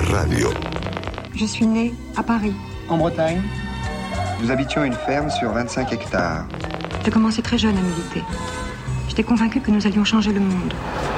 radio. Je suis née à Paris. En Bretagne. Nous habitions une ferme sur 25 hectares. J'ai commencé très jeune à militer. J'étais convaincue que nous allions changer le monde.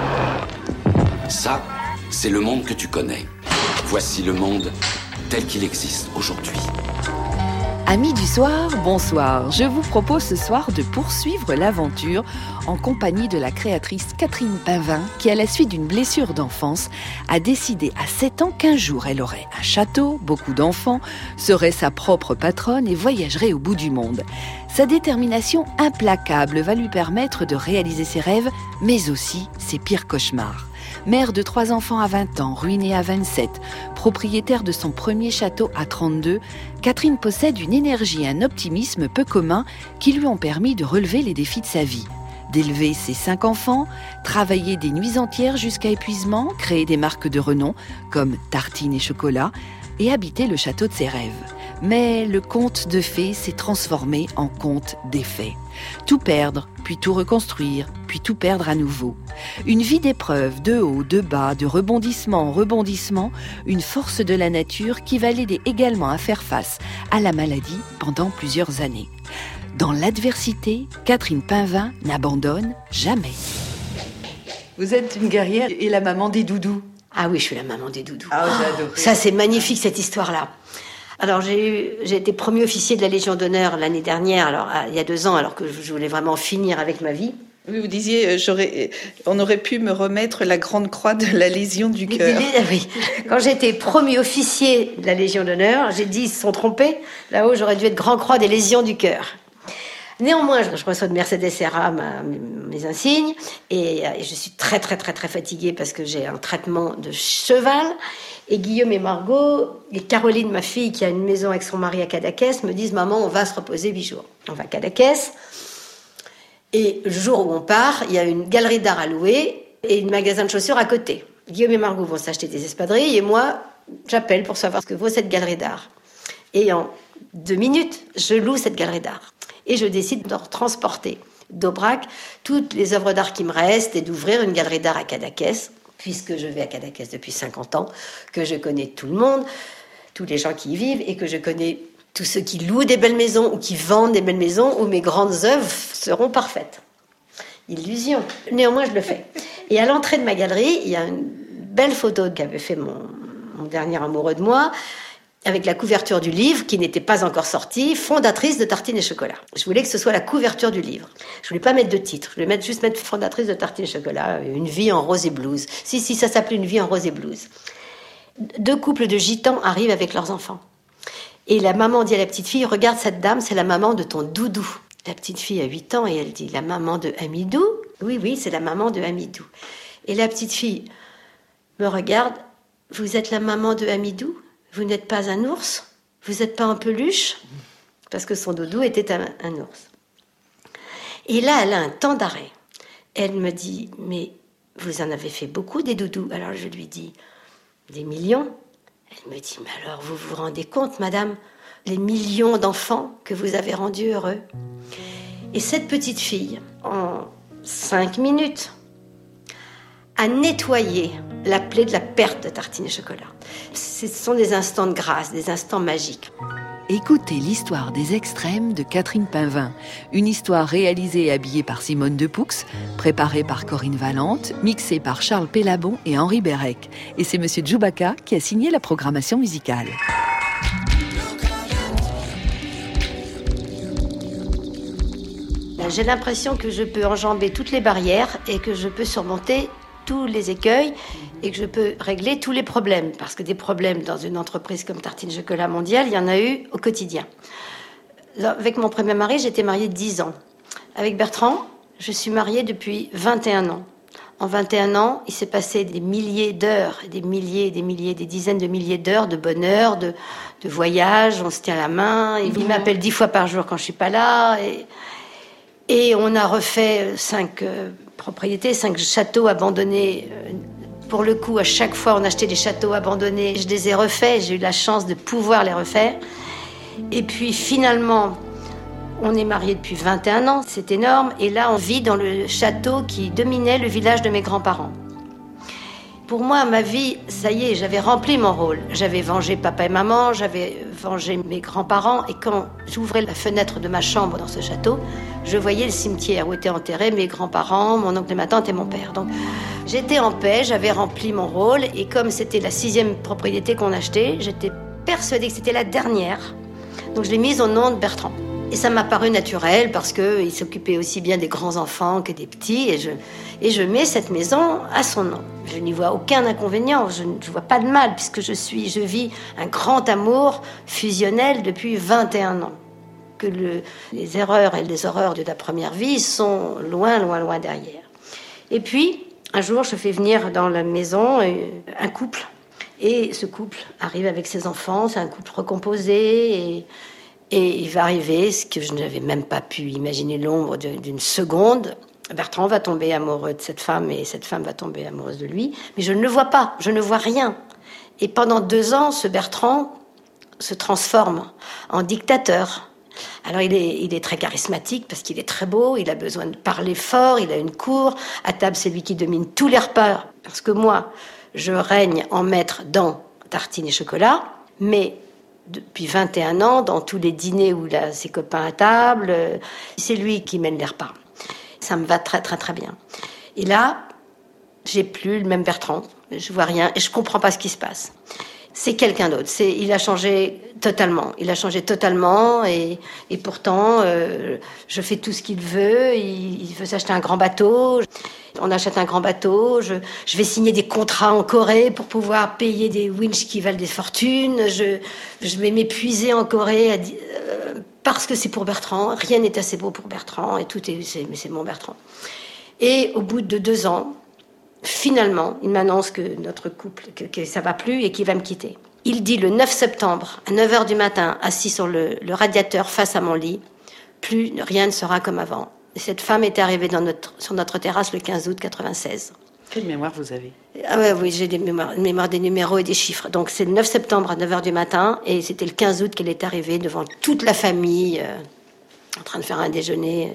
Ça, c'est le monde que tu connais. Voici le monde tel qu'il existe aujourd'hui. Amis du soir, bonsoir. Je vous propose ce soir de poursuivre l'aventure en compagnie de la créatrice Catherine Painvin qui, à la suite d'une blessure d'enfance, a décidé à 7 ans qu'un jour elle aurait un château, beaucoup d'enfants, serait sa propre patronne et voyagerait au bout du monde. Sa détermination implacable va lui permettre de réaliser ses rêves, mais aussi ses pires cauchemars. Mère de 3 enfants à 20 ans, ruinée à 27, propriétaire de son premier château à 32, Catherine possède une énergie et un optimisme peu communs qui lui ont permis de relever les défis de sa vie. D'élever ses 5 enfants, travailler des nuits entières jusqu'à épuisement, créer des marques de renom comme Tartines et Chocolat et habiter le château de ses rêves. Mais le conte de fées s'est transformé en conte d'effets. Tout perdre, puis tout reconstruire, puis tout perdre à nouveau. Une vie d'épreuves, de hauts, de bas, de rebondissement en rebondissement, une force de la nature qui va l'aider également à faire face à la maladie pendant plusieurs années. Dans l'adversité, Catherine Painvin n'abandonne jamais. Vous êtes une guerrière et la maman des doudous. Ah oui, je suis la maman des doudous. Ah, j'ai adoré. Ça, c'est magnifique, cette histoire-là. Alors, j'ai été premier officier de la Légion d'honneur l'année dernière, alors il y a 2 ans, alors que je voulais vraiment finir avec ma vie. Oui, vous disiez, on aurait pu me remettre la grande croix de la Légion du cœur. Oui. Quand j'étais premier officier de la Légion d'honneur, j'ai dit, ils se sont trompés. Là-haut, j'aurais dû être grand croix des Légions du cœur. Néanmoins, je reçois de Mercedes Serra mes insignes et je suis très fatiguée parce que j'ai un traitement de cheval. Et Guillaume et Margot et Caroline, ma fille, qui a une maison avec son mari à Cadaqués, me disent « Maman, on va se reposer 8 jours. » On va à Cadaqués. Et le jour où on part, il y a une galerie d'art à louer et un magasin de chaussures à côté. Guillaume et Margot vont s'acheter des espadrilles et moi, j'appelle pour savoir ce que vaut cette galerie d'art. Et en 2 minutes, je loue cette galerie d'art. Et je décide de transporter d'Aubrac toutes les œuvres d'art qui me restent et d'ouvrir une galerie d'art à Cadaqués, puisque je vais à Cadaqués depuis 50 ans, que je connais tout le monde, tous les gens qui y vivent, et que je connais tous ceux qui louent des belles maisons ou qui vendent des belles maisons, où mes grandes œuvres seront parfaites. Illusion. Néanmoins, je le fais. Et à l'entrée de ma galerie, il y a une belle photo qu'avait fait mon dernier amoureux de moi, avec la couverture du livre, qui n'était pas encore sorti, fondatrice de Tartines et Chocolat. Je voulais que ce soit la couverture du livre. Je voulais pas mettre de titre, je voulais juste mettre fondatrice de Tartines et Chocolat, une vie en rose et blues. Si, ça s'appelait une vie en rose et blues. 2 couples de gitans arrivent avec leurs enfants. Et la maman dit à la petite fille, regarde cette dame, c'est la maman de ton doudou. La petite fille a 8 ans et elle dit, la maman de Amidou ? Oui, c'est la maman de Amidou. Et la petite fille me regarde, vous êtes la maman de Amidou ? Vous n'êtes pas un ours ? Vous n'êtes pas un peluche ? Parce que son doudou était un ours. Et là, elle a un temps d'arrêt. Elle me dit, mais vous en avez fait beaucoup des doudous ? Alors je lui dis, des millions ? Elle me dit, mais alors vous vous rendez compte, madame, les millions d'enfants que vous avez rendus heureux ? Et cette petite fille, en 5 minutes, a nettoyé la plaie de la perte de Tartines et Chocolat. Ce sont des instants de grâce, des instants magiques. Écoutez l'histoire des extrêmes de Catherine Painvin. Une histoire réalisée et habillée par Simone Depuux, préparée par Corinne Valente, mixée par Charles Pellabon et Henri Bérec. Et c'est Monsieur Djoubaka qui a signé la programmation musicale. J'ai l'impression que je peux enjamber toutes les barrières et que je peux surmonter tous les écueils et que je peux régler tous les problèmes. Parce que des problèmes dans une entreprise comme Tartines Chocolat Mondial, il y en a eu au quotidien. Avec mon premier mari, j'étais mariée 10 ans. Avec Bertrand, je suis mariée depuis 21 ans. En 21 ans, il s'est passé des milliers d'heures, des dizaines de milliers d'heures de bonheur, de voyage, on se tient la main. Il m'appelle 10 fois par jour quand je suis pas là. Et on a refait 5 propriétés, 5 châteaux abandonnés. Pour le coup, à chaque fois, on achetait des châteaux abandonnés. Je les ai refaits, j'ai eu la chance de pouvoir les refaire. Et puis finalement, on est mariés depuis 21 ans, c'est énorme. Et là, on vit dans le château qui dominait le village de mes grands-parents. Pour moi, ma vie, ça y est, j'avais rempli mon rôle. J'avais vengé papa et maman, j'avais vengé mes grands-parents. Et quand j'ouvrais la fenêtre de ma chambre dans ce château, je voyais le cimetière où étaient enterrés mes grands-parents, mon oncle et ma tante et mon père. Donc, j'étais en paix, j'avais rempli mon rôle. Et comme c'était la 6e propriété qu'on achetait, j'étais persuadée que c'était la dernière. Donc, je l'ai mise au nom de Bertrand. Et ça m'a paru naturel parce qu'il s'occupait aussi bien des grands-enfants que des petits. Et je mets cette maison à son nom. Je n'y vois aucun inconvénient, je ne vois pas de mal puisque je vis un grand amour fusionnel depuis 21 ans. Que les erreurs et les horreurs de la première vie sont loin, loin, loin derrière. Et puis, un jour, je fais venir dans la maison un couple. Et ce couple arrive avec ses enfants, c'est un couple recomposé et il va arriver, ce que je n'avais même pas pu imaginer l'ombre d'une seconde. Bertrand va tomber amoureux de cette femme et cette femme va tomber amoureuse de lui. Mais je ne le vois pas, je ne vois rien. Et pendant 2 ans, ce Bertrand se transforme en dictateur. Alors il est très charismatique parce qu'il est très beau, il a besoin de parler fort, il a une cour. À table, c'est lui qui domine tous les repas. Parce que moi, je règne en maître dans tartines et chocolat, mais depuis 21 ans, dans tous les dîners où il a ses copains à table, c'est lui qui mène les repas. Ça me va très très très bien. Et là, j'ai plus le même Bertrand, je vois rien et je comprends pas ce qui se passe. C'est quelqu'un d'autre. Il a changé totalement. Il a changé totalement et pourtant, je fais tout ce qu'il veut. Il veut s'acheter un grand bateau. On achète un grand bateau. Je vais signer des contrats en Corée pour pouvoir payer des winches qui valent des fortunes. Je vais m'épuiser en Corée parce que c'est pour Bertrand. Rien n'est assez beau pour Bertrand et c'est mon Bertrand. Et au bout de 2 ans, finalement, il m'annonce que notre couple, que ça va plus et qu'il va me quitter. Il dit le 9 septembre, à 9h du matin, assis sur le radiateur face à mon lit, plus rien ne sera comme avant. Et cette femme est arrivée sur notre terrasse le 15 août 96. Quelle mémoire vous avez ? Oui, j'ai une mémoire des numéros et des chiffres. Donc c'est le 9 septembre à 9h du matin et c'était le 15 août qu'elle est arrivée devant toute la famille, en train de faire un déjeuner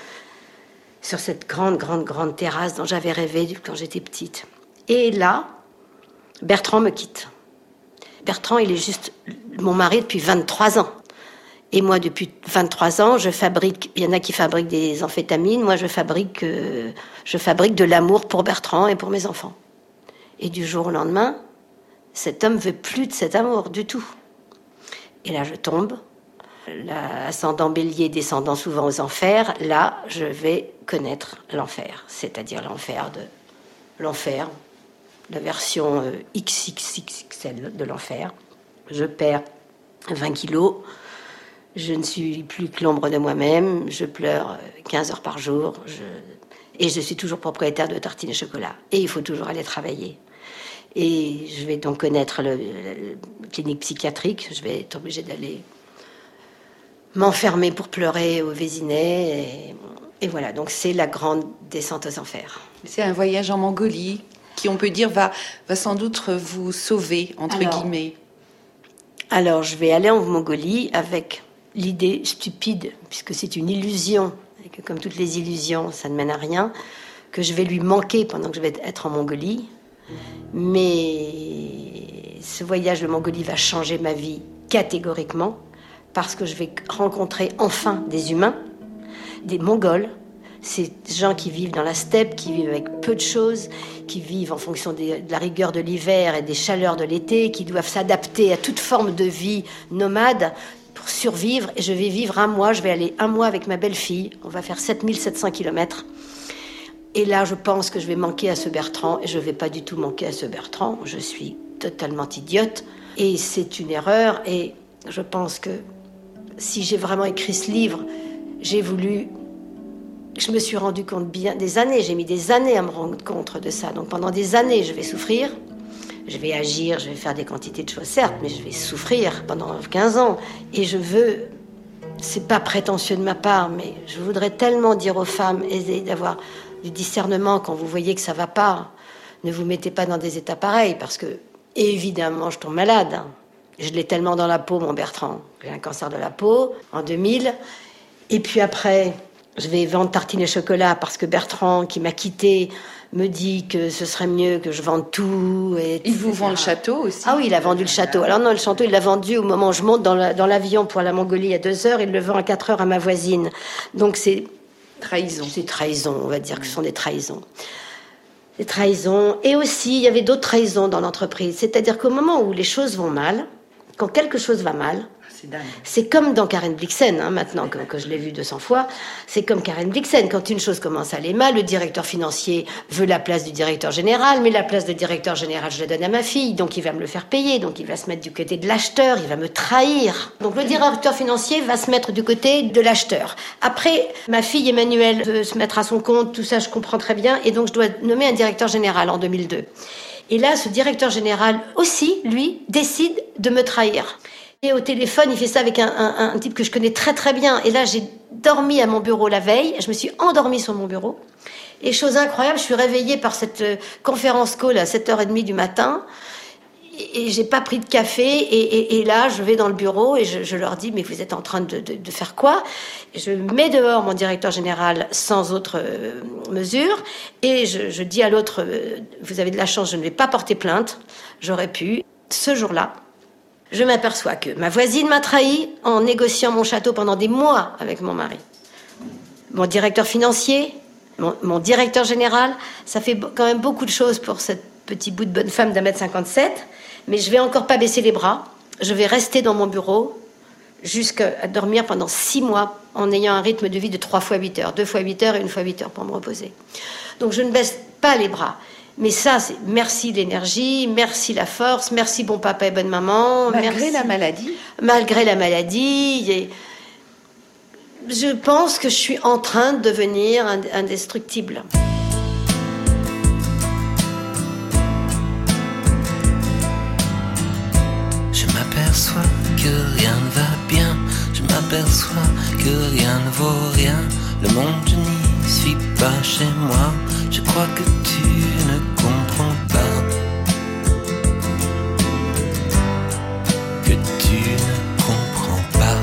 sur cette grande terrasse dont j'avais rêvé quand j'étais petite. Et là, Bertrand me quitte. Bertrand, il est juste mon mari depuis 23 ans. Et moi, depuis 23 ans, il y en a qui fabriquent des amphétamines, moi je fabrique de l'amour pour Bertrand et pour mes enfants. Et du jour au lendemain, cet homme veut plus de cet amour du tout. Et là, je tombe. L'ascendant bélier descendant souvent aux enfers, là, je vais connaître l'enfer, c'est-à-dire l'enfer, la version XXXL de l'enfer. Je perds 20 kilos, je ne suis plus que l'ombre de moi-même, je pleure 15 heures par jour, et je suis toujours propriétaire de tartines et chocolat. Et il faut toujours aller travailler. Et je vais donc connaître la clinique psychiatrique, je vais être obligée d'aller m'enfermer pour pleurer au Vésinet. Et voilà, donc c'est la grande descente aux enfers. C'est un voyage en Mongolie qui, on peut dire, va sans doute vous sauver, entre guillemets. Alors, je vais aller en Mongolie avec l'idée stupide, puisque c'est une illusion, et que comme toutes les illusions, ça ne mène à rien, que je vais lui manquer pendant que je vais être en Mongolie. Mais ce voyage de Mongolie va changer ma vie catégoriquement, parce que je vais rencontrer enfin des humains, des Mongols, ces gens qui vivent dans la steppe, qui vivent avec peu de choses, qui vivent en fonction de la rigueur de l'hiver et des chaleurs de l'été, qui doivent s'adapter à toute forme de vie nomade pour survivre. Et je vais vivre 1 mois, je vais aller 1 mois avec ma belle-fille, on va faire 7700 kilomètres. Et là, je pense que je vais manquer à ce Bertrand, et je ne vais pas du tout manquer à ce Bertrand, je suis totalement idiote, et c'est une erreur, et je pense que si j'ai vraiment écrit ce livre, je me suis rendu compte j'ai mis des années à me rendre compte de ça. Donc pendant des années, je vais souffrir, je vais agir, je vais faire des quantités de choses, certes, mais je vais souffrir pendant 15 ans. Et c'est pas prétentieux de ma part, mais je voudrais tellement dire aux femmes, essayez d'avoir du discernement quand vous voyez que ça va pas. Ne vous mettez pas dans des états pareils, parce que, évidemment, je tombe malade. Je l'ai tellement dans la peau, mon Bertrand. J'ai un cancer de la peau en 2000. Et puis après, je vais vendre tartines et chocolat parce que Bertrand, qui m'a quitté, me dit que ce serait mieux que je vende tout. Il vous vend le château aussi? Ah oui, il a vendu le château. Alors non, le château, il l'a vendu au moment où je monte dans l'avion pour la Mongolie à 2h. Il le vend à 4h à ma voisine. Donc c'est... Trahison. C'est trahison, on va dire que ce sont des trahisons. Des trahisons. Et aussi, il y avait d'autres trahisons dans l'entreprise. C'est-à-dire qu'au moment où les choses vont mal, quand quelque chose va mal, c'est dingue. C'est comme dans Karen Blixen, maintenant que je l'ai vu 200 fois, c'est comme Karen Blixen. Quand une chose commence à aller mal, le directeur financier veut la place du directeur général, mais la place de directeur général, je la donne à ma fille, donc il va me le faire payer, donc il va se mettre du côté de l'acheteur, il va me trahir. Donc le directeur financier va se mettre du côté de l'acheteur. Après, ma fille Emmanuelle veut se mettre à son compte, tout ça je comprends très bien, et donc je dois nommer un directeur général en 2002. Et là, ce directeur général aussi, lui, décide de me trahir. Et au téléphone, il fait ça avec un type que je connais très très bien. Et là, j'ai dormi à mon bureau la veille. Je me suis endormie sur mon bureau. Et chose incroyable, je suis réveillée par cette conférence call à 7h30 du matin. Et j'ai pas pris de café. Et là, je vais dans le bureau et je leur dis, mais vous êtes en train de faire quoi? Je mets dehors mon directeur général sans autre mesure. Et je dis à l'autre, vous avez de la chance, je ne vais pas porter plainte. J'aurais pu. Ce jour-là, je m'aperçois que ma voisine m'a trahi en négociant mon château pendant des mois avec mon mari. Mon directeur financier, mon directeur général, ça fait quand même beaucoup de choses pour cette petite bout de bonne femme d'1m57, mais je vais encore pas baisser les bras. Je vais rester dans mon bureau jusqu'à dormir pendant 6 mois en ayant un rythme de vie de 3 fois 8 heures, 2 fois 8 heures et 1 fois 8 heures pour me reposer. Donc je ne baisse pas les bras. Mais ça, c'est merci l'énergie, merci la force, merci bon papa et bonne maman. Malgré la maladie? Malgré la maladie. Je pense que je suis en train de devenir indestructible. Je m'aperçois que rien ne va bien. Je m'aperçois que rien ne vaut rien. Le monde n'y suit pas chez moi. Je crois que tu ne comprends pas. Que tu ne comprends pas.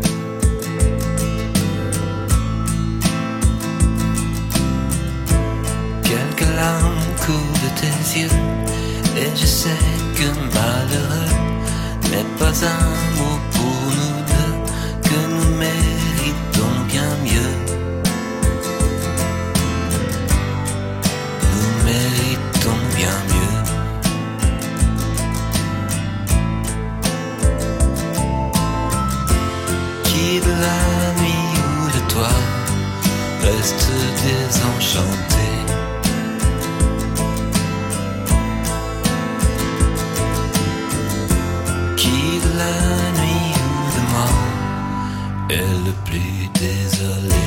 Quelques larmes coulent de tes yeux. Et je sais que malheureux n'est pas un mot pour nous deux. Que nous méritons bien mieux. Bien mieux. Qui de la nuit ou de toi reste désenchanté? Qui de la nuit ou de moi est le plus désolé?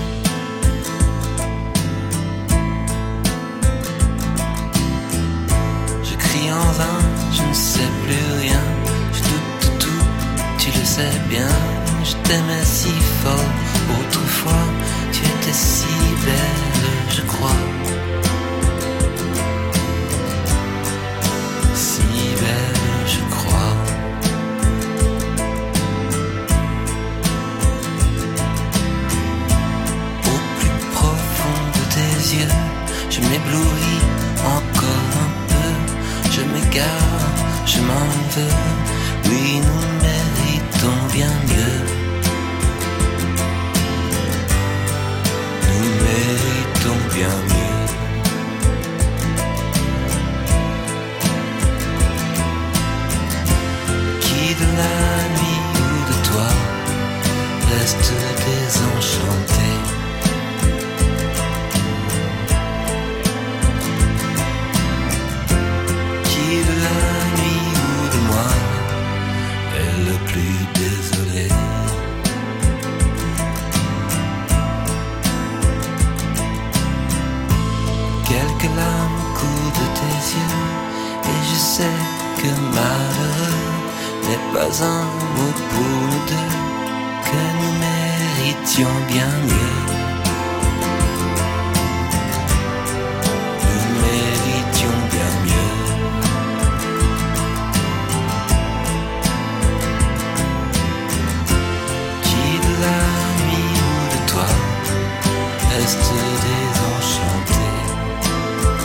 En vain, je ne sais plus rien. Je doute de tout, tu le sais bien. Je t'aimais si fort autrefois. Tu étais si belle, je crois. Si belle, je crois. Au plus profond de tes yeux, je m'éblouis encore un peu. Je m'égare, je m'en veux. Oui, nous méritons bien mieux. Nous méritons bien mieux. Qui de la nuit ou de toi reste désenchanté? Qui de la nuit ou de moi est le plus désolé? Quelques larmes coulent de tes yeux. Et je sais que malheureux n'est pas un mot pour nous deux. Que nous méritions bien mieux. Nous méritions bien mieux. Qui de la nuit ou de toi reste désenchanté?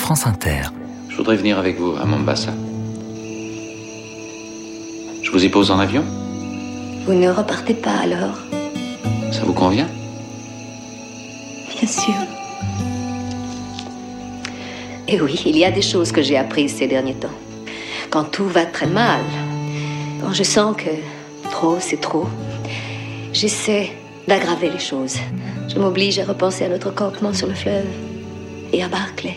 France Inter. Je voudrais venir avec vous à Mombasa. Je vous y pose en avion? Vous ne repartez pas alors? Ça vous convient? Bien sûr. Et oui, il y a des choses que j'ai apprises ces derniers temps. Quand tout va très mal, quand je sens que trop, c'est trop, j'essaie d'aggraver les choses. Je m'oblige à repenser à notre campement sur le fleuve et à Barclay.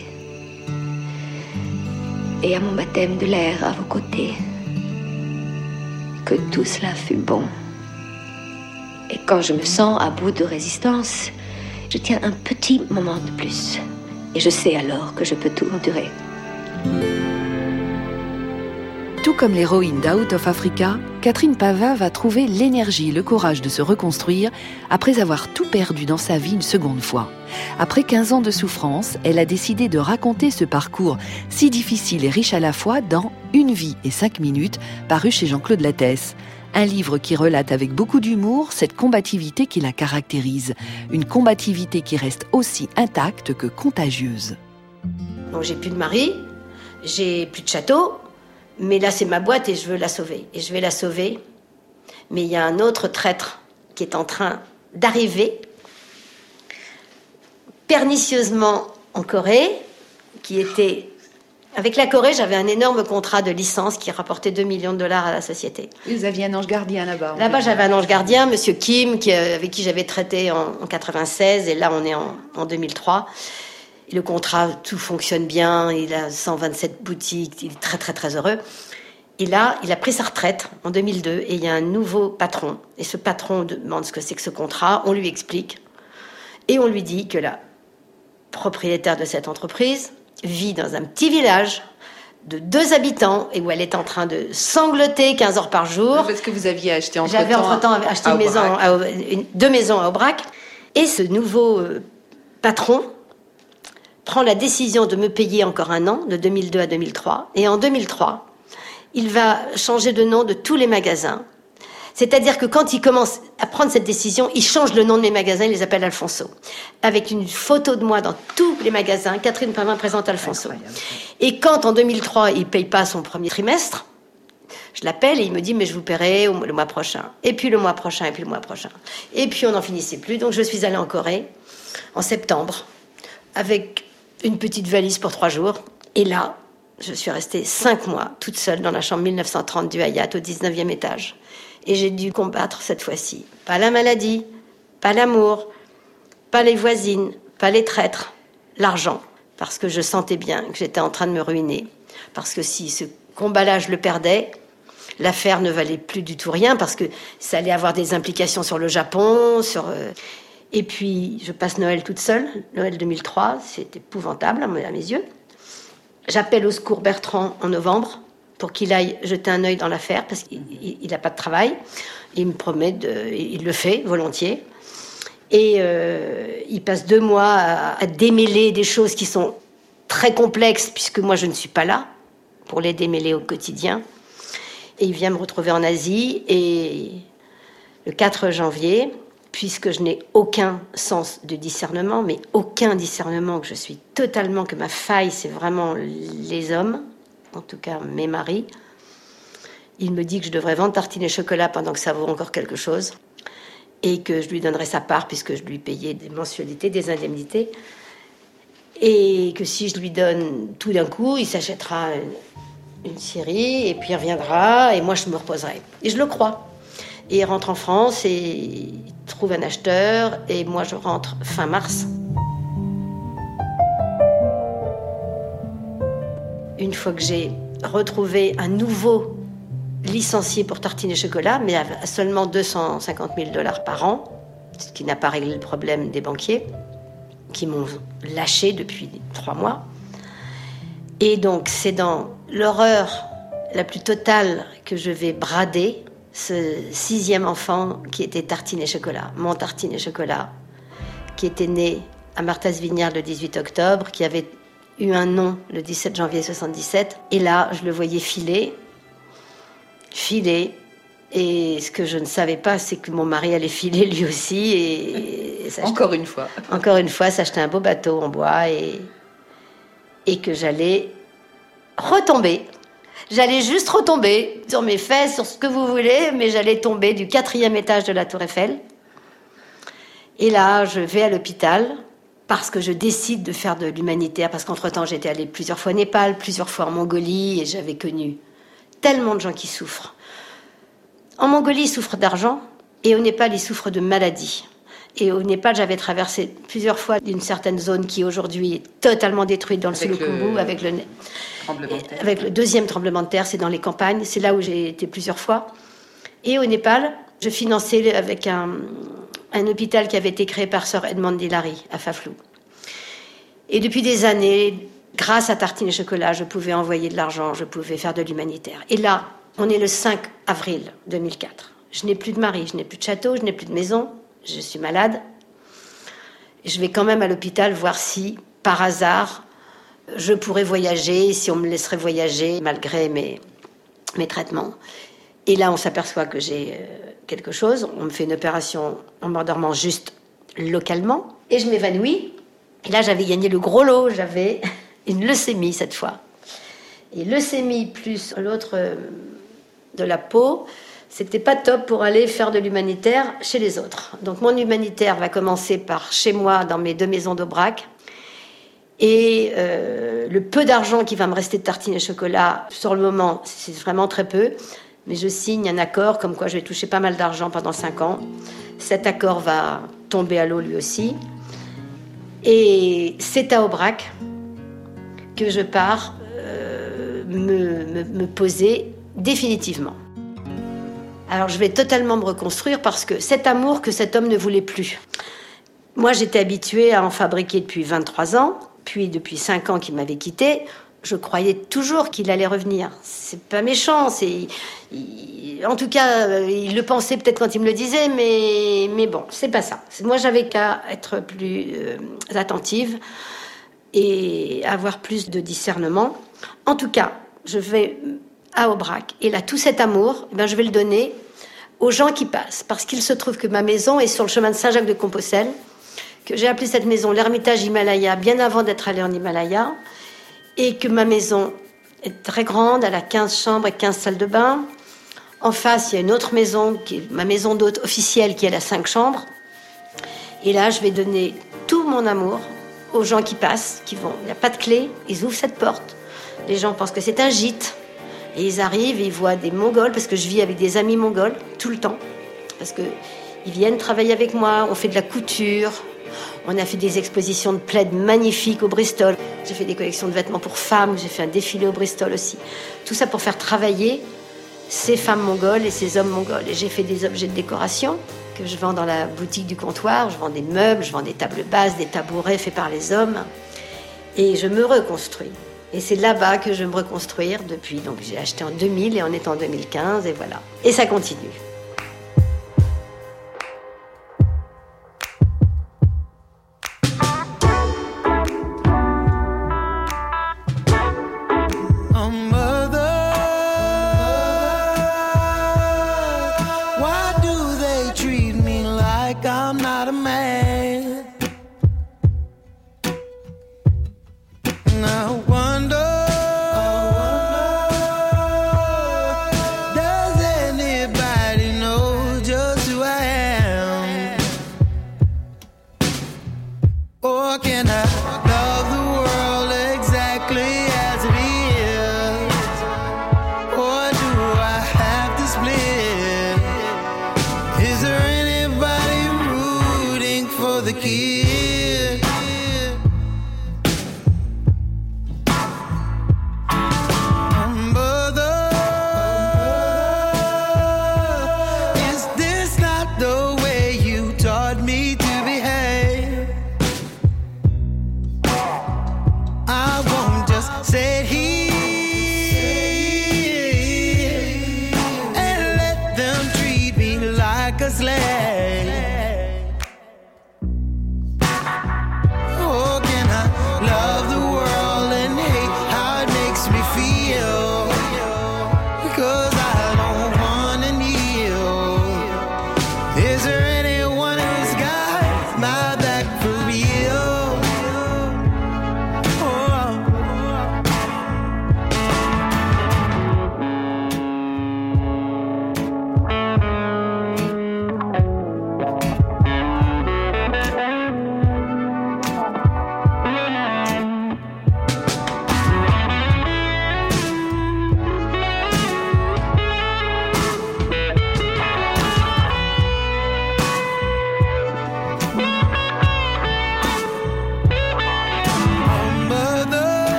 Et à mon baptême de l'air à vos côtés. Que tout cela fut bon. Et quand je me sens à bout de résistance, je tiens un petit moment de plus. Et je sais alors que je peux tout endurer. Tout comme l'héroïne d'Out of Africa, Catherine Pavin va trouver l'énergie et le courage de se reconstruire après avoir tout perdu dans sa vie une seconde fois. Après 15 ans de souffrance, elle a décidé de raconter ce parcours si difficile et riche à la fois dans Une vie et 5 minutes, paru chez Jean-Claude Lattès. Un livre qui relate avec beaucoup d'humour cette combativité qui la caractérise. Une combativité qui reste aussi intacte que contagieuse. Donc j'ai plus de mari, j'ai plus de château, mais là c'est ma boîte et je veux la sauver. Et je vais la sauver, mais il y a un autre traître qui est en train d'arriver, pernicieusement en Corée, qui était... Avec la Corée, j'avais un énorme contrat de licence qui rapportait $2 millions à la société. Vous aviez un ange gardien là-bas. Là-bas, j'avais un ange gardien, Monsieur Kim, avec qui j'avais traité en 96, et là, on est en 2003. Et le contrat, tout fonctionne bien, il a 127 boutiques, il est très, très, très heureux. Et là, il a pris sa retraite en 2002, et il y a un nouveau patron. Et ce patron demande ce que c'est que ce contrat, on lui explique, et on lui dit que la propriétaire de cette entreprise vit dans un petit village de 2 habitants et où elle est en train de sangloter 15 heures par jour. Parce que vous aviez acheté entre-temps... J'avais entre-temps acheté une maison, 2 maisons à Aubrac. Et ce nouveau patron prend la décision de me payer encore 1 an, de 2002 à 2003. Et en 2003, il va changer de nom de tous les magasins. C'est-à-dire que quand il commence à prendre cette décision, il change le nom de mes magasins, il les appelle Alfonso. Avec une photo de moi dans tous les magasins, Catherine Pavin présente Alfonso. Incroyable. Et quand en 2003, il ne paye pas son premier trimestre, je l'appelle et il me dit « mais je vous paierai le mois prochain ». Et puis le mois prochain, et puis le mois prochain. Et puis on n'en finissait plus. Donc je suis allée en Corée, en septembre, avec une petite valise pour 3 jours. Et là, je suis restée 5 mois, toute seule, dans la chambre 1930 du Hyatt, au 19e étage. Et j'ai dû combattre cette fois-ci. Pas la maladie, pas l'amour, pas les voisines, pas les traîtres, l'argent. Parce que je sentais bien que j'étais en train de me ruiner. Parce que si ce combat-là, je le perdais, l'affaire ne valait plus du tout rien, parce que ça allait avoir des implications sur le Japon, Et puis, je passe Noël toute seule, Noël 2003, c'est épouvantable à mes yeux. J'appelle au secours Bertrand en novembre, pour qu'il aille jeter un œil dans l'affaire, parce qu'il n'a pas de travail. Il me promet, il le fait volontiers. Et il passe 2 mois à démêler des choses qui sont très complexes, puisque moi je ne suis pas là pour les démêler au quotidien. Et il vient me retrouver en Asie, et le 4 janvier, puisque je n'ai aucun sens de discernement, mais aucun discernement, que ma faille, c'est vraiment les hommes, en tout cas mes maris. Il me dit que je devrais vendre tartines et chocolat pendant que ça vaut encore quelque chose, et que je lui donnerais sa part puisque je lui payais des mensualités, des indemnités, et que si je lui donne tout d'un coup, il s'achètera une série et puis il reviendra et moi je me reposerai. Et je le crois. Et il rentre en France et il trouve un acheteur et moi je rentre fin mars. Une fois que j'ai retrouvé un nouveau licencié pour tartines et chocolat, mais à seulement $250 000 par an, ce qui n'a pas réglé le problème des banquiers, qui m'ont lâché depuis 3 mois. Et donc, c'est dans l'horreur la plus totale que je vais brader ce 6e enfant qui était tartines et chocolat, mon tartines et chocolat, qui était né à Martha's-Vineyard le 18 octobre, qui avait eu un nom le 17 janvier 77. Et là, je le voyais filer. Et ce que je ne savais pas, c'est que mon mari allait filer lui aussi. Et encore une fois, s'acheter un beau bateau en bois. Et et que j'allais retomber. J'allais juste retomber sur mes fesses, sur ce que vous voulez, mais j'allais tomber du 4e étage de la Tour Eiffel. Et là, je vais à l'hôpital parce que je décide de faire de l'humanitaire, parce qu'entre-temps, j'étais allée plusieurs fois au Népal, plusieurs fois en Mongolie, et j'avais connu tellement de gens qui souffrent. En Mongolie, ils souffrent d'argent, et au Népal, ils souffrent de maladies. Et au Népal, j'avais traversé plusieurs fois une certaine zone qui aujourd'hui est totalement détruite dans le Sulukhumbu, avec le 2e tremblement de terre, c'est dans les campagnes, c'est là où j'ai été plusieurs fois. Et au Népal, je finançais avec un hôpital qui avait été créé par Sir Edmond Hillary à Faflou. Et depuis des années, grâce à Tartines et Chocolat, je pouvais envoyer de l'argent, je pouvais faire de l'humanitaire. Et là, on est le 5 avril 2004. Je n'ai plus de mari, je n'ai plus de château, je n'ai plus de maison, je suis malade. Et je vais quand même à l'hôpital voir si, par hasard, je pourrais voyager, si on me laisserait voyager malgré mes traitements. Et là, on s'aperçoit que j'ai quelque chose. On me fait une opération en m'endormant juste localement. Et je m'évanouis. Et là, j'avais gagné le gros lot. J'avais une leucémie cette fois. Et leucémie plus l'autre de la peau, c'était pas top pour aller faire de l'humanitaire chez les autres. Donc mon humanitaire va commencer par chez moi, dans mes 2 maisons d'Aubrac. Et le peu d'argent qui va me rester de Tartines et Chocolat, sur le moment, c'est vraiment très peu. Mais je signe un accord comme quoi je vais toucher pas mal d'argent pendant 5 ans. Cet accord va tomber à l'eau lui aussi. Et c'est à Aubrac que je pars me poser définitivement. Alors je vais totalement me reconstruire parce que cet amour que cet homme ne voulait plus. Moi j'étais habituée à en fabriquer depuis 23 ans, puis depuis 5 ans qu'il m'avait quitté. Je croyais toujours qu'il allait revenir. C'est pas méchant, en tout cas, il le pensait peut-être quand il me le disait, mais bon, c'est pas ça. Moi, j'avais qu'à être plus attentive et avoir plus de discernement. En tout cas, je vais à Aubrac, et là, tout cet amour, je vais le donner aux gens qui passent, parce qu'il se trouve que ma maison est sur le chemin de Saint-Jacques-de-Compostelle, que j'ai appelé cette maison l'Ermitage Himalaya, bien avant d'être allée en Himalaya, et que ma maison est très grande, elle a 15 chambres et 15 salles de bain. En face, il y a une autre maison, qui est ma maison d'hôte officielle, qui elle a 5 chambres. Et là, je vais donner tout mon amour aux gens qui passent, qui vont. Il n'y a pas de clé, ils ouvrent cette porte. Les gens pensent que c'est un gîte. Et ils arrivent et ils voient des Mongols, parce que je vis avec des amis mongols tout le temps. Parce qu'ils viennent travailler avec moi, on fait de la couture. On a fait des expositions de plaids magnifiques au Bristol. J'ai fait des collections de vêtements pour femmes. J'ai fait un défilé au Bristol aussi. Tout ça pour faire travailler ces femmes mongoles et ces hommes mongols. Et j'ai fait des objets de décoration que je vends dans la boutique du comptoir. Je vends des meubles, je vends des tables basses, des tabourets faits par les hommes. Et je me reconstruis. Et c'est là-bas que je vais me reconstruire depuis. Donc j'ai acheté en 2000 et on est en 2015 et voilà. Et ça continue.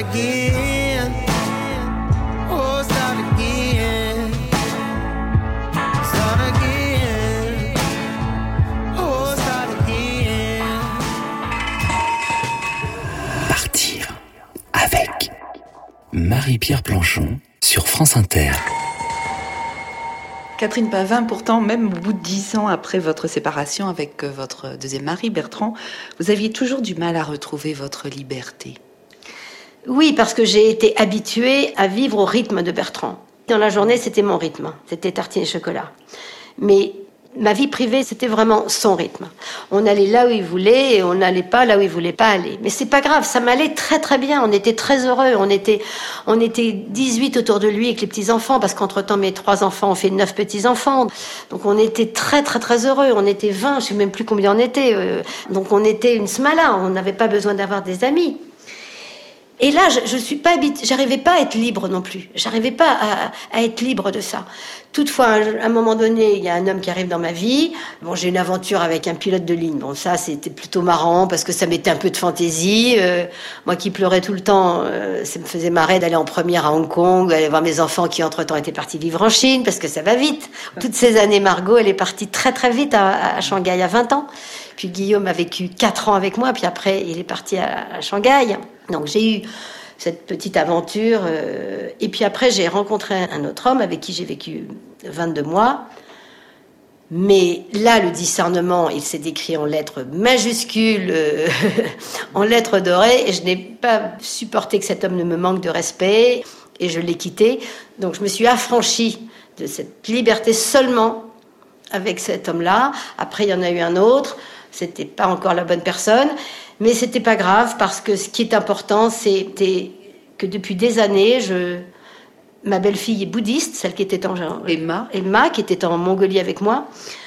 again. Oh, start again. Start again. Oh, start again. Partir avec Marie-Pierre Planchon sur France Inter. Catherine Pavin, pourtant, même au bout de 10 ans après votre séparation avec votre deuxième mari, Bertrand, vous aviez toujours du mal à retrouver votre liberté. Oui, parce que j'ai été habituée à vivre au rythme de Bertrand. Dans la journée, c'était mon rythme. C'était tartines et chocolat. Mais ma vie privée, c'était vraiment son rythme. On allait là où il voulait et on n'allait pas là où il voulait pas aller. Mais c'est pas grave, ça m'allait très très bien. On était très heureux. On était 18 autour de lui avec les petits-enfants, parce qu'entre-temps, mes 3 enfants ont fait 9 petits-enfants. Donc on était très très très heureux. On était 20, je sais même plus combien on était. Donc on était une smala. On n'avait pas besoin d'avoir des amis. Et là, j'arrivais pas à être libre non plus. J'arrivais pas à être libre de ça. Toutefois, à un moment donné, il y a un homme qui arrive dans ma vie. Bon, j'ai une aventure avec un pilote de ligne. Bon, ça, c'était plutôt marrant parce que ça mettait un peu de fantaisie. Moi qui pleurais tout le temps, ça me faisait marrer d'aller en première à Hong Kong, aller voir mes enfants qui, entre-temps, étaient partis vivre en Chine parce que ça va vite. Toutes ces années, Margot, elle est partie très, très vite à Shanghai à 20 ans. Puis Guillaume a vécu 4 ans avec moi, puis après, il est parti à Shanghai. Donc j'ai eu cette petite aventure. Et puis après, j'ai rencontré un autre homme avec qui j'ai vécu 22 mois. Mais là, le discernement, il s'est décrit en lettres majuscules, en lettres dorées. Et je n'ai pas supporté que cet homme ne me manque de respect. Et je l'ai quitté. Donc je me suis affranchie de cette liberté seulement avec cet homme-là. Après, il y en a eu un autre. C'était pas encore la bonne personne. Mais c'était pas grave, parce que ce qui est important, c'était que depuis des années, ma belle-fille est bouddhiste, celle qui était Emma, qui était en Mongolie avec moi.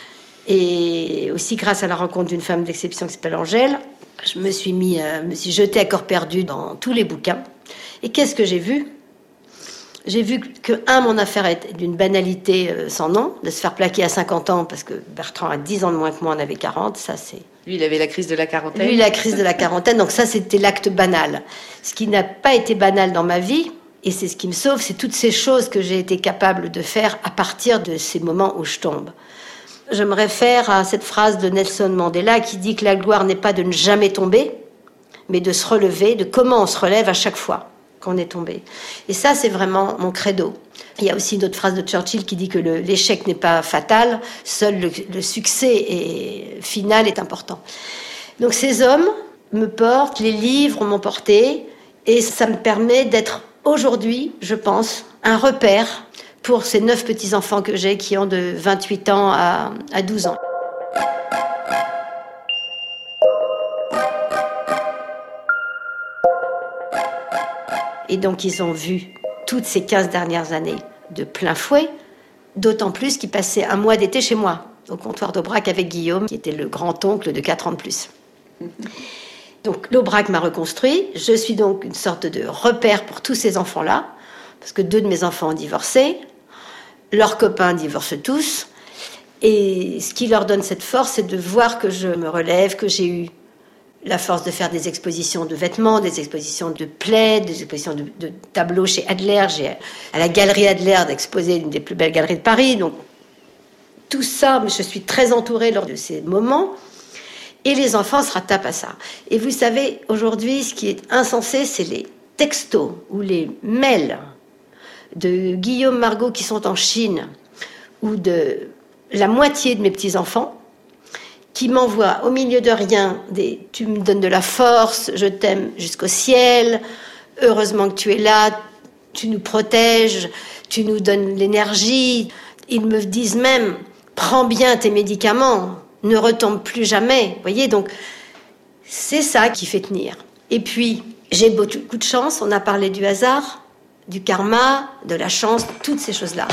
Et aussi grâce à la rencontre d'une femme d'exception qui s'appelle Angèle, je me suis jetée à corps perdu dans tous les bouquins. Et qu'est-ce que j'ai vu ? J'ai vu que, mon affaire est d'une banalité sans nom, de se faire plaquer à 50 ans, parce que Bertrand a 10 ans de moins que moi, on avait 40, ça c'est... Lui, il avait la crise de la quarantaine. Lui, la crise de la quarantaine, donc ça c'était l'acte banal. Ce qui n'a pas été banal dans ma vie, et c'est ce qui me sauve, c'est toutes ces choses que j'ai été capable de faire à partir de ces moments où je tombe. Je me réfère à cette phrase de Nelson Mandela qui dit que la gloire n'est pas de ne jamais tomber, mais de se relever, de comment on se relève à chaque fois qu'on est tombé. Et ça, c'est vraiment mon credo. Il y a aussi une autre phrase de Churchill qui dit que l'échec n'est pas fatal, seul le succès final est important. Donc ces hommes me portent, les livres m'ont porté, et ça me permet d'être aujourd'hui, je pense, un repère pour ces 9 petits-enfants que j'ai qui ont de 28 ans à 12 ans. Et donc, ils ont vu toutes ces 15 dernières années de plein fouet, d'autant plus qu'ils passaient un mois d'été chez moi, au comptoir d'Aubrac avec Guillaume, qui était le grand-oncle de 4 ans de plus. Donc, l'Aubrac m'a reconstruit. Je suis donc une sorte de repère pour tous ces enfants-là, parce que 2 de mes enfants ont divorcé, leurs copains divorcent tous, et ce qui leur donne cette force, c'est de voir que je me relève, que j'ai eu la force de faire des expositions de vêtements, des expositions de plaids, des expositions de tableaux chez Adler. J'ai à la galerie Adler d'exposer une des plus belles galeries de Paris. Donc tout ça, je suis très entourée lors de ces moments. Et les enfants se rattrapent à ça. Et vous savez, aujourd'hui, ce qui est insensé, c'est les textos ou les mails de Guillaume, Margot qui sont en Chine, ou de la moitié de mes petits-enfants, qui m'envoie au milieu de rien « tu me donnes de la force, je t'aime jusqu'au ciel, heureusement que tu es là, tu nous protèges, tu nous donnes l'énergie ». Ils me disent même « prends bien tes médicaments, ne retombe plus jamais ». Vous voyez, donc c'est ça qui fait tenir. Et puis, j'ai beaucoup de chance, on a parlé du hasard, du karma, de la chance, toutes ces choses-là.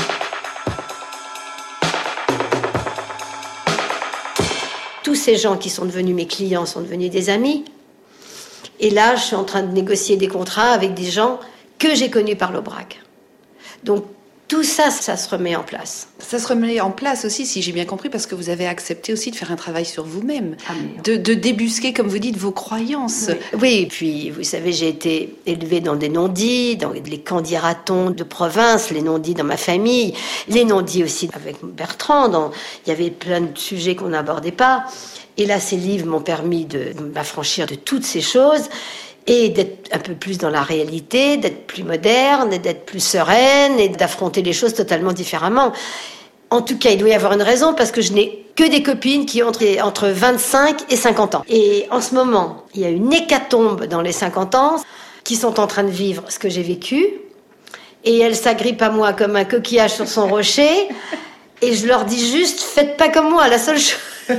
Tous ces gens qui sont devenus mes clients sont devenus des amis. Et là, je suis en train de négocier des contrats avec des gens que j'ai connus par l'Aubrac. Donc, Tout ça, ça se remet en place. Ça se remet en place aussi, si j'ai bien compris, parce que vous avez accepté aussi de faire un travail sur vous-même, de débusquer, comme vous dites, vos croyances. Oui, et puis, vous savez, j'ai été élevée dans des non-dits, dans les camps dira-t-on de province, les non-dits dans ma famille, les non-dits aussi avec Bertrand. Il y avait plein de sujets qu'on n'abordait pas. Et là, ces livres m'ont permis de m'affranchir de toutes ces choses et d'être un peu plus dans la réalité, d'être plus moderne, et d'être plus sereine et d'affronter les choses totalement différemment. En tout cas, il doit y avoir une raison parce que je n'ai que des copines qui ont entre 25 et 50 ans. Et en ce moment, il y a une hécatombe dans les 50 ans qui sont en train de vivre ce que j'ai vécu. Et elles s'agrippent à moi comme un coquillage sur son rocher. Et je leur dis juste, faites pas comme moi, la seule chose.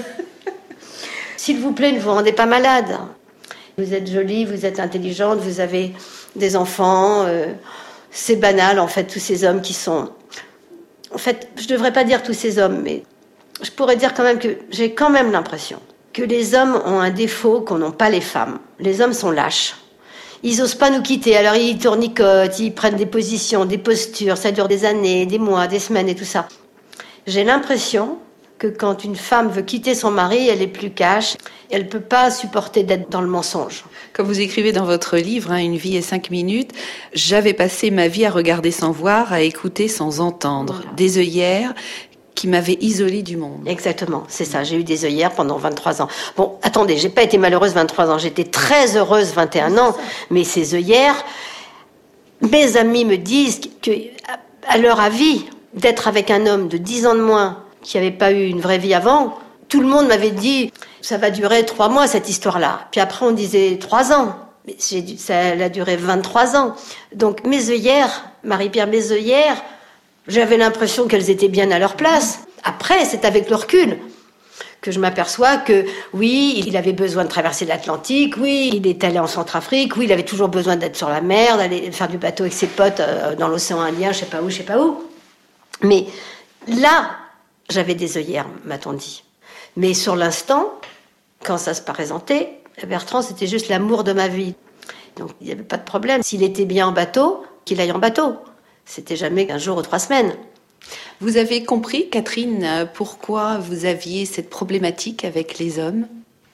S'il vous plaît, ne vous rendez pas malade. Vous êtes jolie, vous êtes intelligente, vous avez des enfants. C'est banal, en fait, tous ces hommes qui sont... En fait, je ne devrais pas dire tous ces hommes, mais je pourrais dire quand même que j'ai quand même l'impression que les hommes ont un défaut qu'ont n'ont pas les femmes. Les hommes sont lâches. Ils n'osent pas nous quitter, alors ils tournicotent, ils prennent des positions, des postures, ça dure des années, des mois, des semaines et tout ça. J'ai l'impression que quand une femme veut quitter son mari, elle est plus cash. Elle ne peut pas supporter d'être dans le mensonge. Comme vous écrivez dans votre livre, Une vie et 5 minutes, j'avais passé ma vie à regarder sans voir, à écouter sans entendre. Voilà. Des œillères qui m'avaient isolée du monde. Exactement, c'est ça. J'ai eu des œillères pendant 23 ans. Bon, attendez, j'ai pas été malheureuse 23 ans. J'étais très heureuse 21 ans. Mais ces œillères, mes amis me disent que, à leur avis, d'être avec un homme de 10 ans de moins, qui n'avait pas eu une vraie vie avant, tout le monde m'avait dit ça va durer 3 mois cette histoire-là. Puis après on disait 3 ans. Mais ça a duré 23 ans. Donc mes œillères, Marie-Pierre, mes œillères, j'avais l'impression qu'elles étaient bien à leur place. Après, c'est avec le recul que je m'aperçois que oui, il avait besoin de traverser l'Atlantique, oui, il est allé en Centrafrique, oui, il avait toujours besoin d'être sur la mer, d'aller faire du bateau avec ses potes dans l'océan Indien, je sais pas où. Mais là, j'avais des œillères, m'a-t-on dit. Mais sur l'instant, quand ça se présentait, Bertrand, c'était juste l'amour de ma vie. Donc, il n'y avait pas de problème. S'il était bien en bateau, qu'il aille en bateau. C'était jamais qu'un jour ou 3 semaines. Vous avez compris, Catherine, pourquoi vous aviez cette problématique avec les hommes ?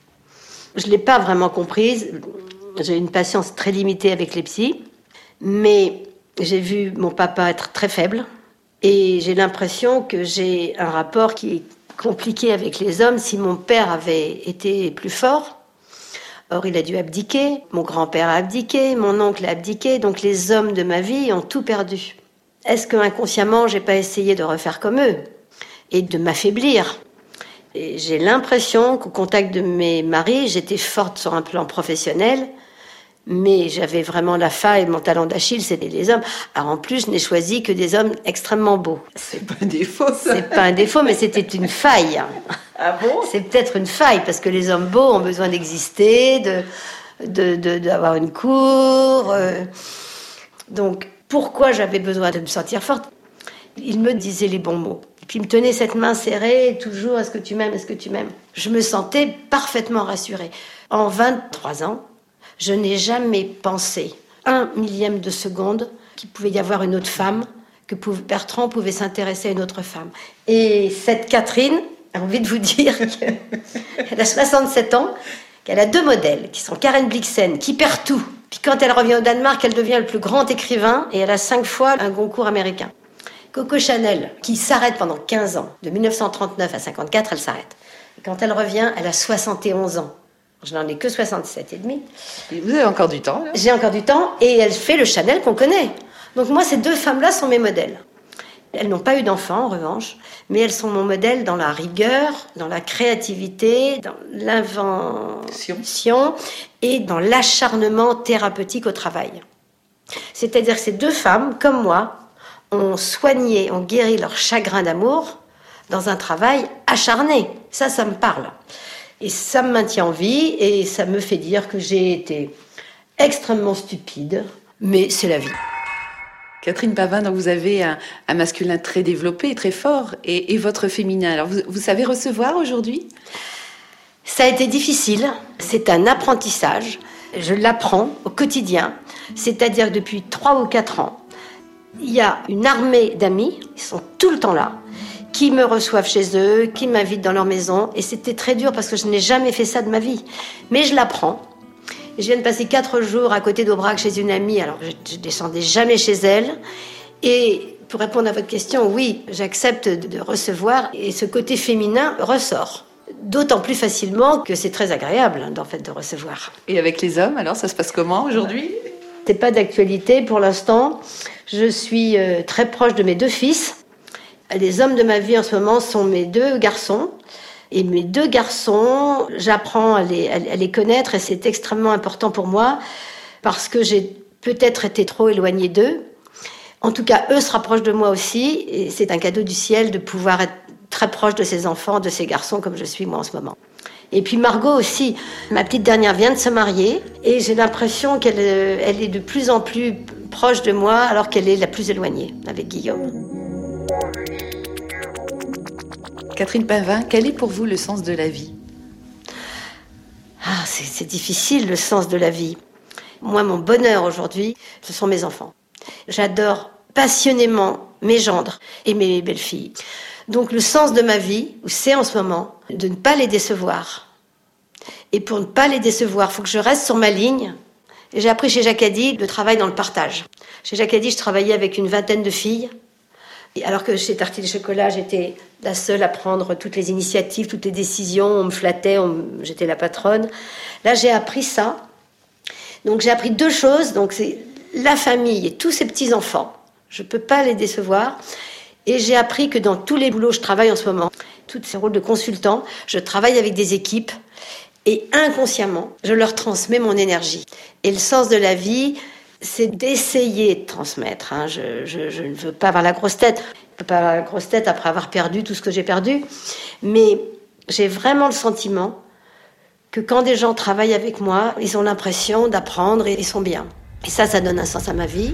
Je ne l'ai pas vraiment comprise. J'ai une patience très limitée avec les psys. Mais j'ai vu mon papa être très faible. Et j'ai l'impression que j'ai un rapport qui est compliqué avec les hommes. Si mon père avait été plus fort, or il a dû abdiquer, mon grand-père a abdiqué, mon oncle a abdiqué, donc les hommes de ma vie ont tout perdu. Est-ce que inconsciemment j'ai pas essayé de refaire comme eux et de m'affaiblir ? Et j'ai l'impression qu'au contact de mes maris, j'étais forte sur un plan professionnel, mais j'avais vraiment la faille, mon talon d'Achille, c'était les hommes. Alors en plus, je n'ai choisi que des hommes extrêmement beaux. C'est pas un défaut, ça. C'est pas un défaut, mais c'était une faille. Ah bon ? C'est peut-être une faille, parce que les hommes beaux ont besoin d'exister, d'avoir une cour. Donc, pourquoi j'avais besoin de me sentir forte ? Il me disait les bons mots. Et puis il me tenait cette main serrée, toujours, est-ce que tu m'aimes, est-ce que tu m'aimes ? Je me sentais parfaitement rassurée. En 23 ans, je n'ai jamais pensé 1/1000 de seconde qu'il pouvait y avoir une autre femme, que Bertrand pouvait s'intéresser à une autre femme. Et cette Catherine, j'ai envie de vous dire qu'elle a 67 ans, qu'elle a 2 modèles, qui sont Karen Blixen, qui perd tout. Puis quand elle revient au Danemark, elle devient le plus grand écrivain, et elle a 5 fois un Goncourt américain. Coco Chanel, qui s'arrête pendant 15 ans, de 1939 à 54, elle s'arrête. Et quand elle revient, elle a 71 ans. Je n'en ai que 67 et demi. Et vous avez encore du temps, là ? J'ai encore du temps, et elle fait le Chanel qu'on connaît. Donc moi, ces 2 femmes-là sont mes modèles. Elles n'ont pas eu d'enfants, en revanche, mais elles sont mon modèle dans la rigueur, dans la créativité, dans l'invention et dans l'acharnement thérapeutique au travail. C'est-à-dire que ces 2 femmes, comme moi, ont soigné, ont guéri leur chagrin d'amour dans un travail acharné. Ça me parle. Et ça me maintient en vie et ça me fait dire que j'ai été extrêmement stupide, mais c'est la vie. Catherine Pavin, donc vous avez un masculin très développé, très fort, et votre féminin. Alors vous savez recevoir aujourd'hui ? Ça a été difficile, c'est un apprentissage. Je l'apprends au quotidien, c'est-à-dire que depuis 3 ou 4 ans, il y a une armée d'amis, ils sont tout le temps là, qui me reçoivent chez eux, qui m'invitent dans leur maison. Et c'était très dur parce que je n'ai jamais fait ça de ma vie. Mais je l'apprends. Je viens de passer 4 jours à côté d'Aubrac chez une amie, alors je ne descendais jamais chez elle. Et pour répondre à votre question, oui, j'accepte de recevoir et ce côté féminin ressort. D'autant plus facilement que c'est très agréable en fait, de recevoir. Et avec les hommes, alors ça se passe comment aujourd'hui ? C'est pas d'actualité pour l'instant. Je suis très proche de mes 2 fils. Les hommes de ma vie en ce moment sont mes 2 garçons. Et mes 2 garçons, j'apprends à les connaître et c'est extrêmement important pour moi parce que j'ai peut-être été trop éloignée d'eux. En tout cas, eux se rapprochent de moi aussi et c'est un cadeau du ciel de pouvoir être très proche de ses enfants, de ses garçons comme je suis moi en ce moment. Et puis Margot aussi, ma petite dernière vient de se marier et j'ai l'impression qu'elle est de plus en plus proche de moi alors qu'elle est la plus éloignée avec Guillaume. Catherine Pavin, quel est pour vous le sens de la vie ? C'est difficile le sens de la vie. Moi, mon bonheur aujourd'hui, ce sont mes enfants. J'adore passionnément mes gendres et mes belles-filles. Donc le sens de ma vie, c'est en ce moment de ne pas les décevoir. Et pour ne pas les décevoir, il faut que je reste sur ma ligne. Et j'ai appris chez Jacadi le travail dans le partage. Chez Jacadi, je travaillais avec une 20aine de filles. Et alors que chez Tartines Chocolat, j'étais la seule à prendre toutes les initiatives, toutes les décisions. On me flattait, j'étais la patronne. Là, j'ai appris ça. Donc j'ai appris 2 choses. Donc c'est la famille et tous ces petits-enfants. Je ne peux pas les décevoir. Et j'ai appris que dans tous les boulots où je travaille en ce moment, tous ces rôles de consultant, je travaille avec des équipes et inconsciemment, je leur transmets mon énergie. Et le sens de la vie, c'est d'essayer de transmettre. Je ne veux pas avoir la grosse tête. Je ne peux pas avoir la grosse tête après avoir perdu tout ce que j'ai perdu. Mais j'ai vraiment le sentiment que quand des gens travaillent avec moi, ils ont l'impression d'apprendre et ils sont bien. Et ça donne un sens à ma vie.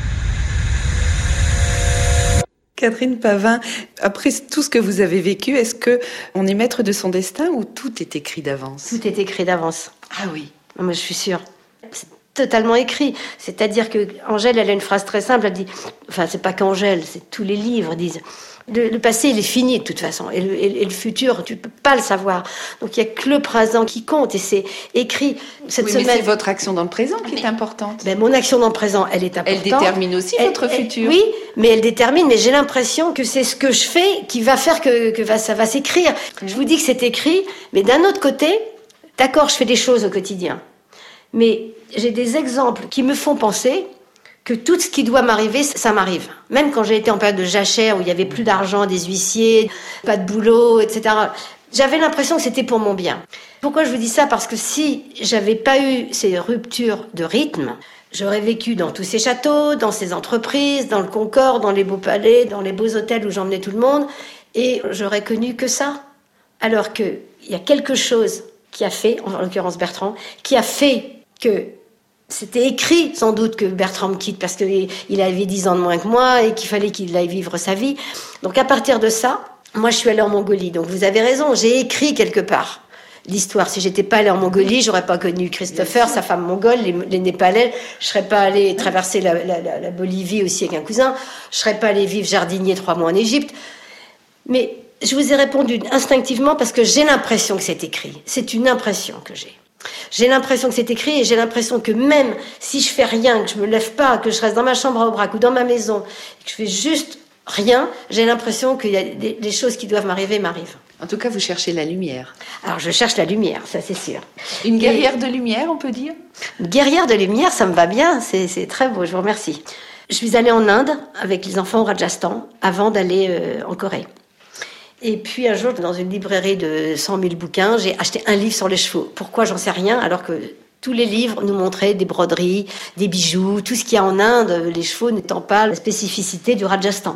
Catherine Pavin, après tout ce que vous avez vécu, est-ce qu'on est maître de son destin ou tout est écrit d'avance ? Tout est écrit d'avance. Ah oui. Moi, je suis sûre. C'est totalement écrit. C'est-à-dire que Angèle, elle a une phrase très simple. Elle dit, enfin, c'est pas qu'Angèle, c'est tous les livres disent. Le passé, il est fini de toute façon. Et le futur, tu peux pas le savoir. Donc il y a que le présent qui compte et c'est écrit. Cette semaine, mais c'est votre action dans le présent qui est importante. Mon action dans le présent, elle est importante. Elle détermine aussi votre futur. Oui, mais elle détermine. Mais j'ai l'impression que c'est ce que je fais qui va faire que ça va s'écrire. Je vous dis que c'est écrit, mais d'un autre côté, d'accord, je fais des choses au quotidien, mais j'ai des exemples qui me font penser que tout ce qui doit m'arriver, ça m'arrive. Même quand j'ai été en période de jachère, où il n'y avait plus d'argent, des huissiers, pas de boulot, etc., j'avais l'impression que c'était pour mon bien. Pourquoi je vous dis ça ? Parce que si j'avais pas eu ces ruptures de rythme, j'aurais vécu dans tous ces châteaux, dans ces entreprises, dans le Concorde, dans les beaux palais, dans les beaux hôtels où j'emmenais tout le monde, et j'aurais connu que ça. Alors qu'il y a quelque chose qui a fait, en l'occurrence Bertrand, qui a fait que c'était écrit, sans doute, que Bertrand me quitte parce qu'il avait 10 ans de moins que moi et qu'il fallait qu'il aille vivre sa vie. Donc, à partir de ça, moi, je suis allée en Mongolie. Donc, vous avez raison, j'ai écrit quelque part l'histoire. Si j'étais pas allée en Mongolie, j'aurais pas connu Christopher, sa femme mongole, les Népalais. Je serais pas allée traverser la Bolivie aussi avec un cousin. Je serais pas allée vivre jardinier 3 mois en Égypte. Mais je vous ai répondu instinctivement parce que j'ai l'impression que c'est écrit. C'est une impression que j'ai. J'ai l'impression que c'est écrit et j'ai l'impression que même si je fais rien, que je me lève pas, que je reste dans ma chambre à Aubrac ou dans ma maison, que je fais juste rien, j'ai l'impression qu'il y a des choses qui doivent m'arriver m'arrivent. En tout cas, vous cherchez la lumière. Alors, je cherche la lumière, ça c'est sûr. Une guerrière de lumière, on peut dire ? Une guerrière de lumière, ça me va bien, c'est très beau, je vous remercie. Je suis allée en Inde avec les enfants au Rajasthan avant d'aller en Corée. Et puis un jour, dans une librairie de 100 000 bouquins, j'ai acheté un livre sur les chevaux. Pourquoi ? J'en sais rien, alors que tous les livres nous montraient des broderies, des bijoux, tout ce qu'il y a en Inde, les chevaux n'étant pas la spécificité du Rajasthan.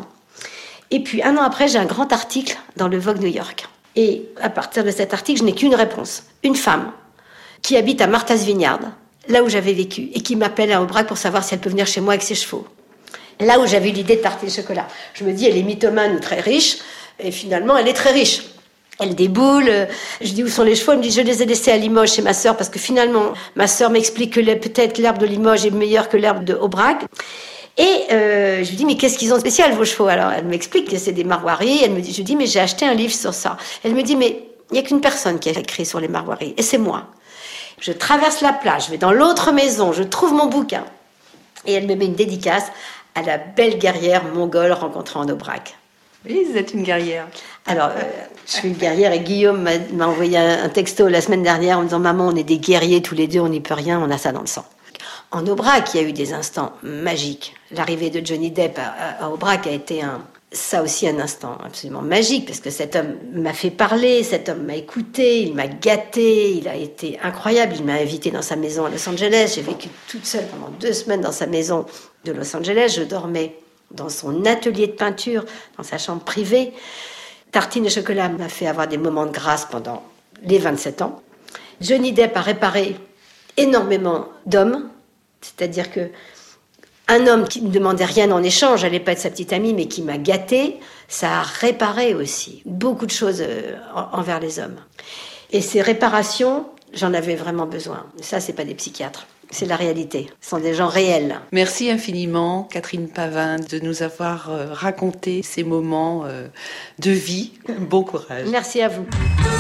Et puis un an après, j'ai un grand article dans le Vogue New York. Et à partir de cet article, je n'ai qu'une réponse. Une femme qui habite à Martha's Vineyard, là où j'avais vécu, et qui m'appelle à Aubrac pour savoir si elle peut venir chez moi avec ses chevaux. Là où j'avais eu l'idée de Tartines Chocolat. Je me dis, elle est mythomane ou très riche. Et finalement, elle est très riche. Elle déboule. Je dis, où sont les chevaux ? Elle me dit, je les ai laissés à Limoges chez ma sœur, parce que finalement, ma sœur m'explique que peut-être l'herbe de Limoges est meilleure que l'herbe de Aubrac. Et je lui dis, mais qu'est-ce qu'ils ont de spécial, vos chevaux? Alors, elle m'explique que c'est des maroiries. Je lui dis, mais j'ai acheté un livre sur ça. Elle me dit, mais il n'y a qu'une personne qui a écrit sur les maroiries, et c'est moi. Je traverse la plage, je vais dans l'autre maison, je trouve mon bouquin. Et elle me met une dédicace à la belle guerrière mongole rencontrée en Aubrac. Oui, vous êtes une guerrière. Alors, je suis une guerrière et Guillaume m'a envoyé un texto la semaine dernière en me disant « Maman, on est des guerriers tous les deux, on n'y peut rien, on a ça dans le sang ». En Aubrac, il y a eu des instants magiques. L'arrivée de Johnny Depp à Aubrac a été ça aussi un instant absolument magique, parce que cet homme m'a fait parler, cet homme m'a écouté, il m'a gâté, il a été incroyable, il m'a invité dans sa maison à Los Angeles, j'ai vécu toute seule pendant 2 semaines dans sa maison de Los Angeles, je dormais dans son atelier de peinture, dans sa chambre privée. Tartine et chocolat m'a fait avoir des moments de grâce pendant les 27 ans. Johnny Depp a réparé énormément d'hommes, c'est-à-dire que un homme qui ne demandait rien en échange, n'allait pas être sa petite amie, mais qui m'a gâté, ça a réparé aussi beaucoup de choses envers les hommes. Et ces réparations, j'en avais vraiment besoin. Ça, c'est pas des psychiatres, c'est la réalité. Ce sont des gens réels. Merci infiniment, Catherine Pavin, de nous avoir raconté ces moments de vie. Bon courage. Merci à vous.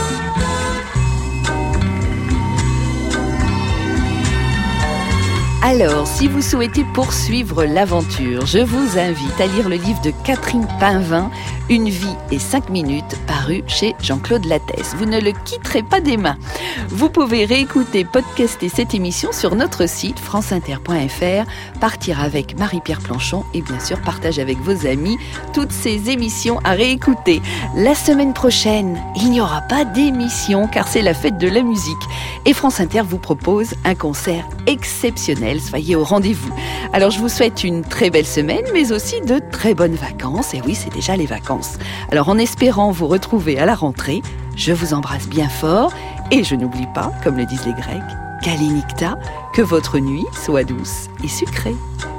Alors, si vous souhaitez poursuivre l'aventure, je vous invite à lire le livre de Catherine Pavin, Une vie et 5 minutes, paru chez Jean-Claude Lattès. Vous ne le quitterez pas des mains. Vous pouvez réécouter, podcaster cette émission sur notre site franceinter.fr, partir avec Marie-Pierre Planchon et bien sûr partager avec vos amis toutes ces émissions à réécouter. La semaine prochaine, il n'y aura pas d'émission car c'est la fête de la musique. Et France Inter vous propose un concert exceptionnel. Soyez au rendez-vous. Alors je vous souhaite une très belle semaine, mais aussi de très bonnes vacances. Et oui, c'est déjà les vacances. Alors en espérant vous retrouver à la rentrée, je vous embrasse bien fort. Et je n'oublie pas, comme le disent les Grecs, Kali Nikta, que votre nuit soit douce et sucrée.